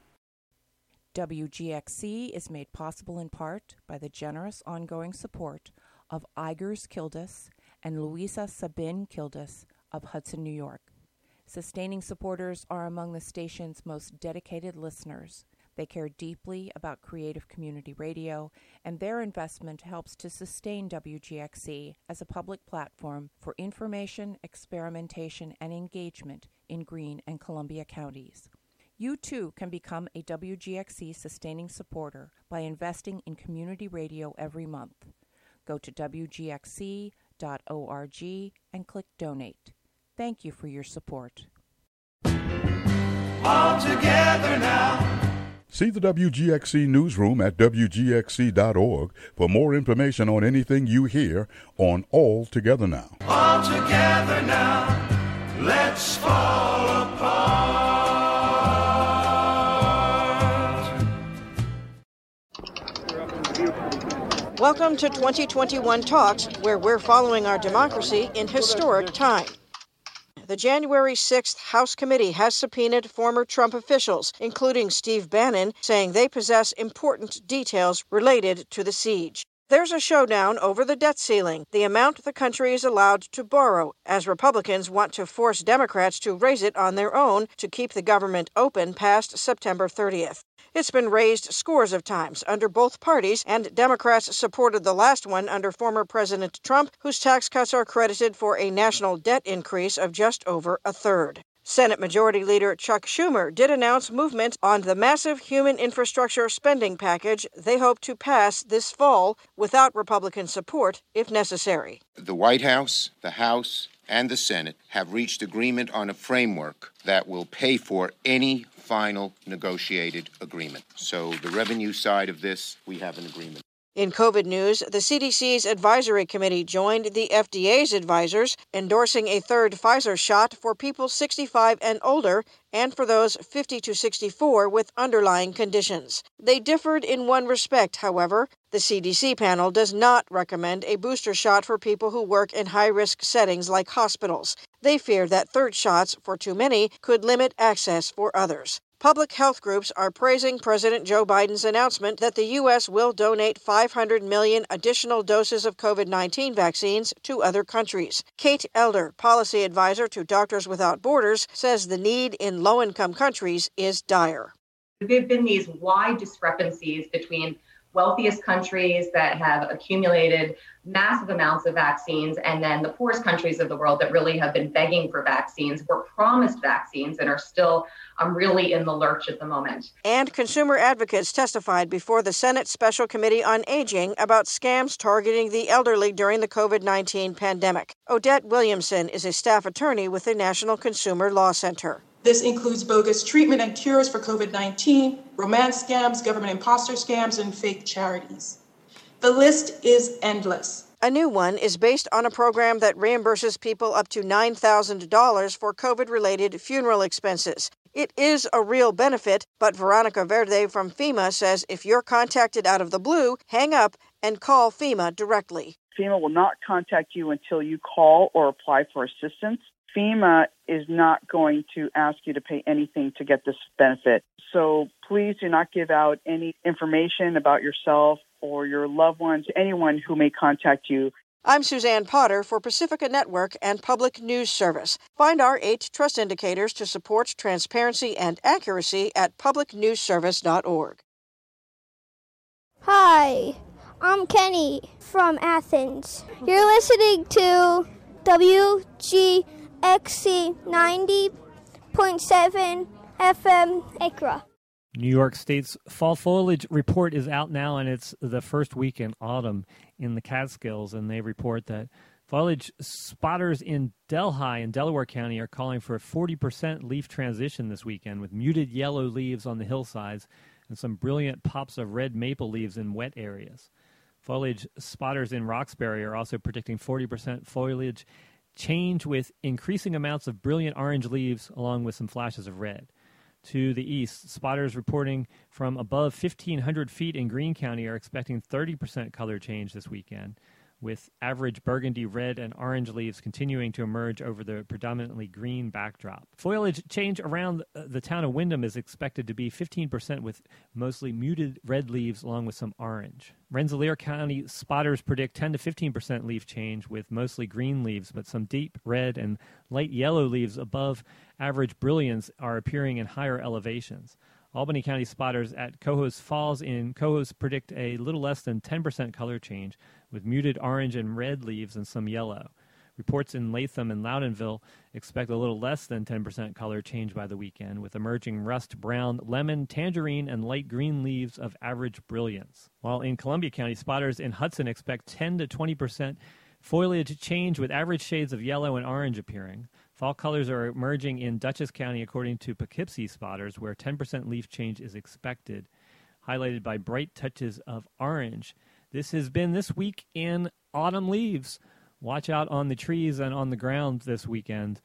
W G X C is made possible in part by the generous ongoing support of Igers Kildas and Louisa Sabin Kildas of Hudson, New York. Sustaining supporters are among the station's most dedicated listeners. They care deeply about creative community radio, and their investment helps to sustain W G X C as a public platform for information, experimentation, and engagement in Greene and Columbia counties. You too can become a W G X C sustaining supporter by investing in community radio every month. Go to W G X C dot org and click Donate. Thank you for your support. All together now. See the W G X C newsroom at W G X C dot org for more information on anything you hear on All Together Now. All together now, let's fall apart. Welcome to twenty twenty-one Talks, where we're following our democracy in historic time. The January sixth House Committee has subpoenaed former Trump officials, including Steve Bannon, saying they possess important details related to the siege. There's a showdown over the debt ceiling, the amount the country is allowed to borrow, as Republicans want to force Democrats to raise it on their own to keep the government open past September thirtieth. It's been raised scores of times under both parties, and Democrats supported the last one under former President Trump, whose tax cuts are credited for a national debt increase of just over a third. Senate Majority Leader Chuck Schumer did announce movement on the massive human infrastructure spending package they hope to pass this fall without Republican support if necessary. The White House, the House, and the Senate have reached agreement on a framework that will pay for any final negotiated agreement. So the revenue side of this, we have an agreement. In COVID news, the C D C's advisory committee joined the F D A's advisors, endorsing a third Pfizer shot for people sixty-five and older and for those fifty to sixty-four with underlying conditions. They differed in one respect, however. The C D C panel does not recommend a booster shot for people who work in high-risk settings like hospitals. They fear that third shots for too many could limit access for others. Public health groups are praising President Joe Biden's announcement that the U S will donate five hundred million additional doses of COVID nineteen vaccines to other countries. Kate Elder, policy advisor to Doctors Without Borders, says the need in low-income countries is dire. There have been these wide discrepancies between wealthiest countries that have accumulated massive amounts of vaccines and then the poorest countries of the world that really have been begging for vaccines, were promised vaccines and are still um, really in the lurch at the moment. And consumer advocates testified before the Senate Special Committee on Aging about scams targeting the elderly during the COVID nineteen pandemic. Odette Williamson is a staff attorney with the National Consumer Law Center. This includes bogus treatment and cures for COVID nineteen, romance scams, government imposter scams, and fake charities. The list is endless. A new one is based on a program that reimburses people up to nine thousand dollars for COVID-related funeral expenses. It is a real benefit, but Veronica Verde from FEMA says if you're contacted out of the blue, hang up and call FEMA directly. FEMA will not contact you until you call or apply for assistance. FEMA is not going to ask you to pay anything to get this benefit. So please do not give out any information about yourself or your loved ones, anyone who may contact you. I'm Suzanne Potter for Pacifica Network and Public News Service. Find our eight trust indicators to support transparency and accuracy at public news service dot org. Hi, I'm Kenny from Athens. You're listening to W G X C ninety point seven F M Acra. New York State's fall foliage report is out now, and it's the first week in autumn in the Catskills, and they report that foliage spotters in Delhi in Delaware County are calling for a forty percent leaf transition this weekend, with muted yellow leaves on the hillsides and some brilliant pops of red maple leaves in wet areas. Foliage spotters in Roxbury are also predicting forty percent foliage change with increasing amounts of brilliant orange leaves along with some flashes of red. To the east, spotters reporting from above fifteen hundred feet in Greene County are expecting thirty percent color change this weekend, with average burgundy, red, and orange leaves continuing to emerge over the predominantly green backdrop. Foliage change around the town of Windham is expected to be fifteen percent with mostly muted red leaves along with some orange. Rensselaer County spotters predict ten to fifteen percent leaf change with mostly green leaves, but some deep red and light yellow leaves above average brilliance are appearing in higher elevations. Albany County spotters at Cohoes Falls in Cohoes predict a little less than ten percent color change with muted orange and red leaves and some yellow. Reports in Latham and Loudonville expect a little less than ten percent color change by the weekend, with emerging rust brown, lemon, tangerine, and light green leaves of average brilliance. While in Columbia County, spotters in Hudson expect ten to twenty percent foliage change with average shades of yellow and orange appearing. Fall colors are emerging in Dutchess County according to Poughkeepsie spotters, where ten percent leaf change is expected, highlighted by bright touches of orange. This has been This Week in Autumn Leaves. Watch out on the trees and on the ground this weekend.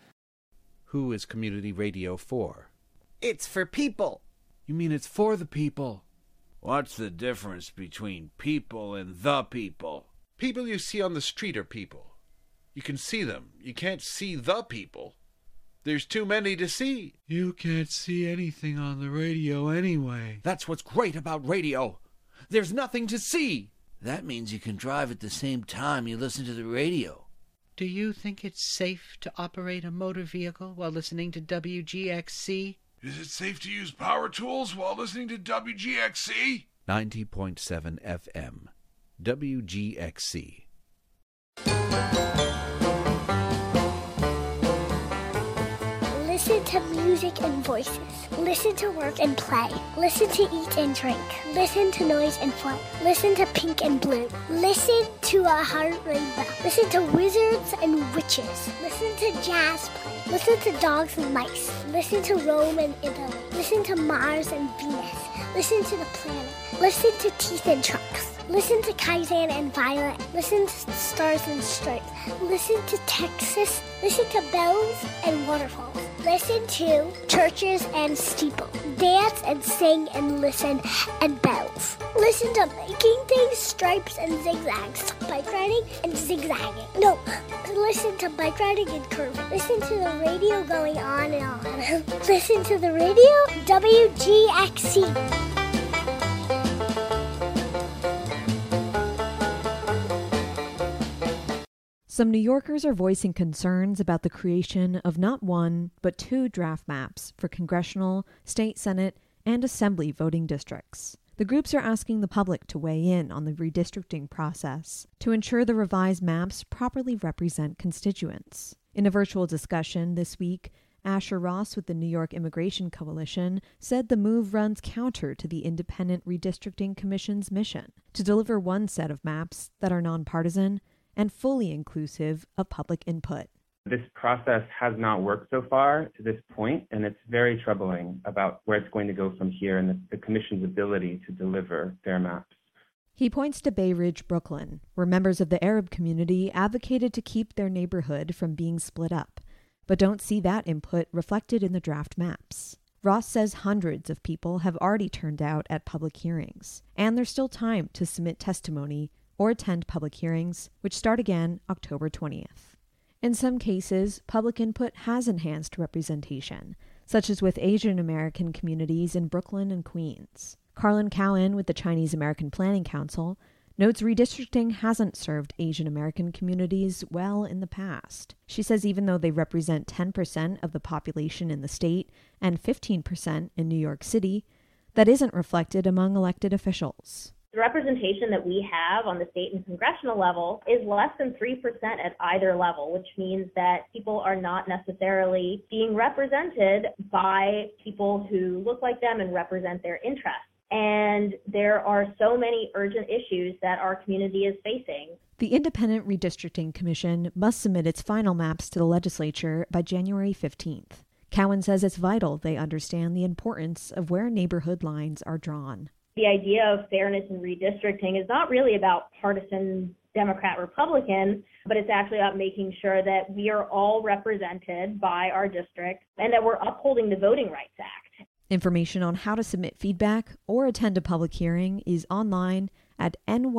Who is community radio for? It's for people. You mean it's for the people? What's the difference between people and the people? People you see on the street are people. You can see them. You can't see the people. There's too many to see. You can't see anything on the radio anyway. That's what's great about radio. There's nothing to see. That means you can drive at the same time you listen to the radio. Do you think it's safe to operate a motor vehicle while listening to W G X C? Is it safe to use power tools while listening to W G X C? ninety point seven F M. W G X C. Listen to music and voices. Listen to work and play. Listen to eat and drink. Listen to noise and fun. Listen to pink and blue. Listen to a heart rainbow. Listen to wizards and witches. Listen to jazz play. Listen to dogs and mice. Listen to Rome and Italy. Listen to Mars and Venus. Listen to the planet. Listen to teeth and trunks. Listen to Kaizen and Violet. Listen to Stars and Stripes. Listen to Texas. Listen to bells and waterfalls. Listen to churches and steeples. Dance and sing and listen and bells. Listen to making things, stripes and zigzags. Bike riding and zigzagging. No, listen to bike riding and curving. Listen to the radio going on and on. Listen to the radio, W G X C. Some New Yorkers are voicing concerns about the creation of not one, but two draft maps for congressional, state senate, and assembly voting districts. The groups are asking the public to weigh in on the redistricting process to ensure the revised maps properly represent constituents. In a virtual discussion this week, Asher Ross with the New York Immigration Coalition said the move runs counter to the Independent Redistricting Commission's mission to deliver one set of maps that are nonpartisan and fully inclusive of public input. This process has not worked so far to this point, and it's very troubling about where it's going to go from here and the, the Commission's ability to deliver fair maps. He points to Bay Ridge, Brooklyn, where members of the Arab community advocated to keep their neighborhood from being split up, but don't see that input reflected in the draft maps. Ross says hundreds of people have already turned out at public hearings, and there's still time to submit testimony or attend public hearings, which start again October twentieth. In some cases, public input has enhanced representation, such as with Asian American communities in Brooklyn and Queens. Carlin Cowan with the Chinese American Planning Council notes redistricting hasn't served Asian American communities well in the past. She says even though they represent ten percent of the population in the state and fifteen percent in New York City, that isn't reflected among elected officials. The representation that we have on the state and congressional level is less than three percent at either level, which means that people are not necessarily being represented by people who look like them and represent their interests. And there are so many urgent issues that our community is facing. The Independent Redistricting Commission must submit its final maps to the legislature by January fifteenth. Cowan says it's vital they understand the importance of where neighborhood lines are drawn. The idea of fairness in redistricting is not really about partisan Democrat-Republican, but it's actually about making sure that we are all represented by our district and that we're upholding the Voting Rights Act. Information on how to submit feedback or attend a public hearing is online at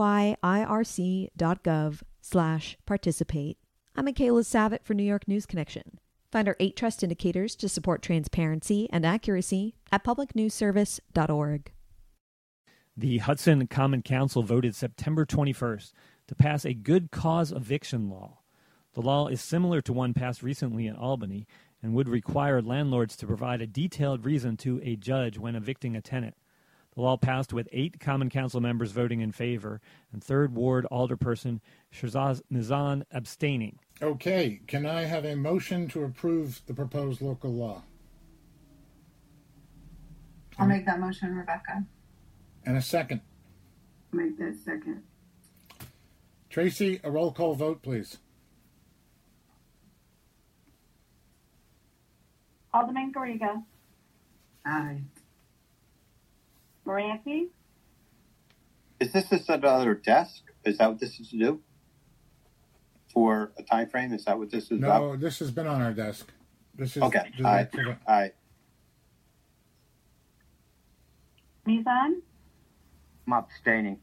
nyirc.gov slash participate. I'm Michaela Savitt for New York News Connection. Find our eight trust indicators to support transparency and accuracy at public news service dot org. The Hudson Common Council voted September twenty-first to pass a good cause eviction law. The law is similar to one passed recently in Albany and would require landlords to provide a detailed reason to a judge when evicting a tenant. The law passed with eight Common Council members voting in favor and third Ward Alderperson Shirzad Mizan abstaining. Okay, can I have a motion to approve the proposed local law? I'll make that motion, Rebecca. And a second. I'll make that second. Tracy, a roll call vote, please. Alderman Garriga. Aye. Moranti. Is this just another desk? Is that what this is to do? For a time frame? Is that what this is about? No, this has been on our desk. This is okay. All right. All right. Mizan. I'm abstaining.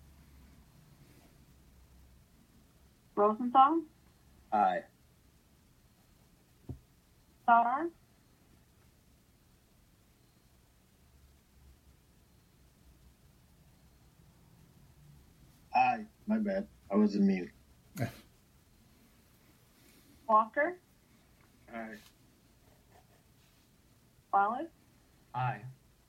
Rosenthal. Aye. Starr. Aye. My bad. I was in mute. Walker. Aye. Wallace. Aye.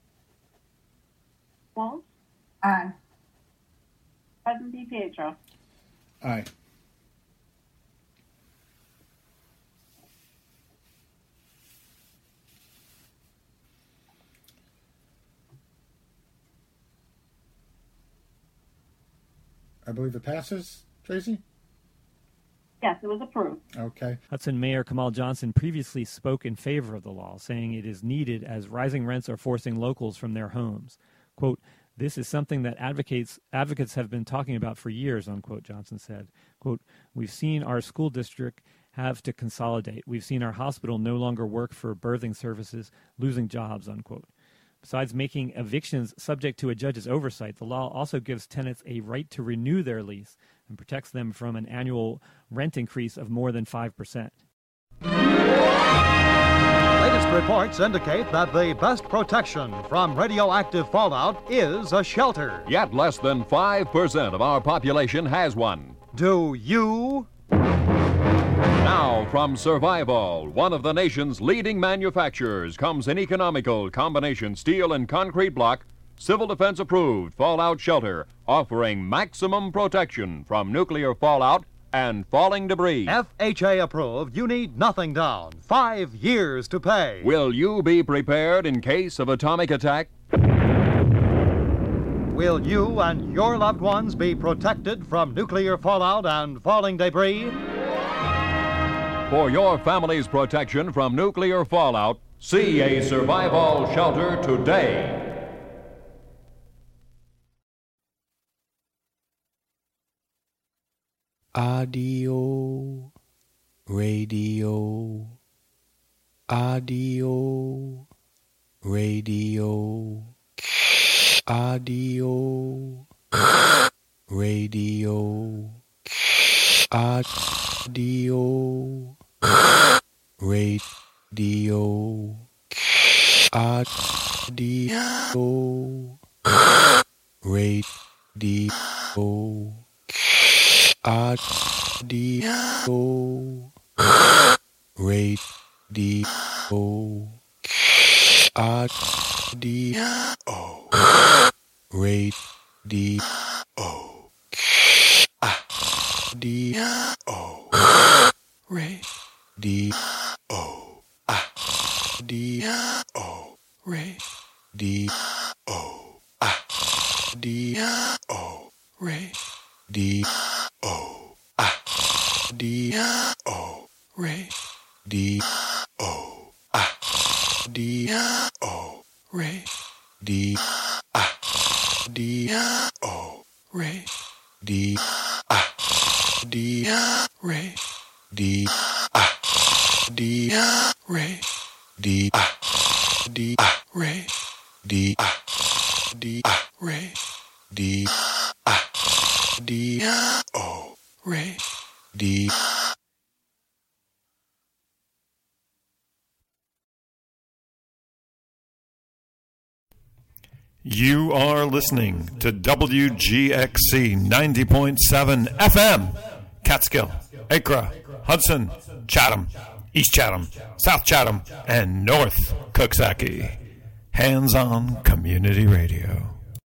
Walsh. Aye. President DiPietro. Aye. I believe it passes, Tracy? Yes, it was approved. Okay. Hudson Mayor Kamal Johnson previously spoke in favor of the law, saying it is needed as rising rents are forcing locals from their homes. Quote, "This is something that advocates advocates have been talking about for years," unquote, Johnson said. Quote, "We've seen our school district have to consolidate. We've seen our hospital no longer work for birthing services, losing jobs," unquote. Besides making evictions subject to a judge's oversight, the law also gives tenants a right to renew their lease and protects them from an annual rent increase of more than five percent. Latest reports indicate that the best protection from radioactive fallout is a shelter. Yet less than five percent of our population has one. Do you? Now, from Survival, one of the nation's leading manufacturers, comes an economical combination steel and concrete block, civil defense approved fallout shelter, offering maximum protection from nuclear fallout and falling debris. F H A approved. You need nothing down. Five years to pay. Will you be prepared in case of atomic attack? Will you and your loved ones be protected from nuclear fallout and falling debris? For your family's protection from nuclear fallout, see a Survival shelter today. Audio, radio, audio, radio, audio, radio, audio, radio, audio, radio. Audio, radio, audio, radio, audio, radio, audio, radio, audio, radio. D O Ray D O A D O Ray D A D O Ray D A D Ray D A D Ray D A D Ray D A D Ray D A D O Ray D. You are listening to W G X C ninety point seven F M, Catskill, Acra, Hudson, Chatham, East Chatham, South Chatham, and North Cooksaki. Hands-on community radio.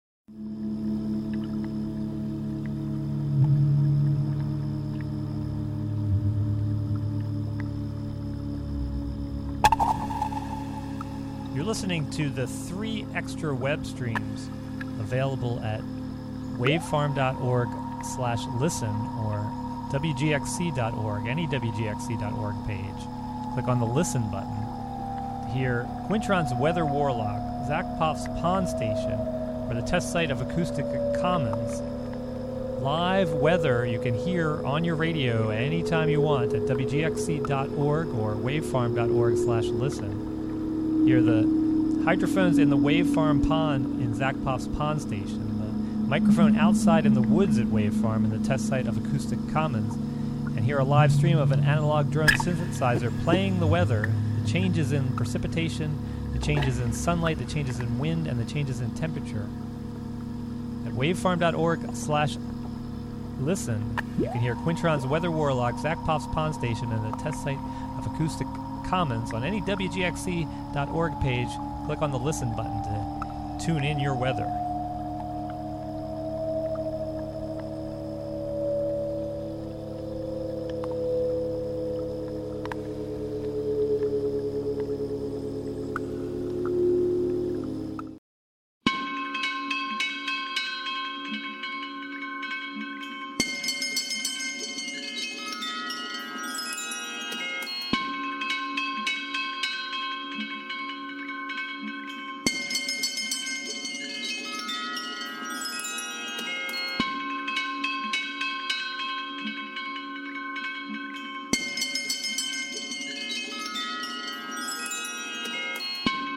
You're listening to the three extra web streams available at wavefarm.org slash listen or W G X C dot org, any W G X C dot org page. Click on the listen button to hear Quintron's Weather Warlock, Zach Poff's Pond Station, or the test site of Acoustic Commons. Live weather you can hear on your radio anytime you want at W G X C dot org or wavefarm.org slash listen. Hear the hydrophones in the Wavefarm pond in Zach Poff's Pond Station, the microphone outside in the woods at Wavefarm and the test site of Acoustic Commons, and hear a live stream of an analog drone synthesizer playing the weather, the changes in precipitation, the changes in sunlight, the changes in wind, and the changes in temperature. At wavefarm.org slash listen, you can hear Quintron's Weather Warlock, Zach Poff's Pond Station, and the test site of Acoustic Commons on any W G X C dot org page. Click on the listen button to tune in your weather.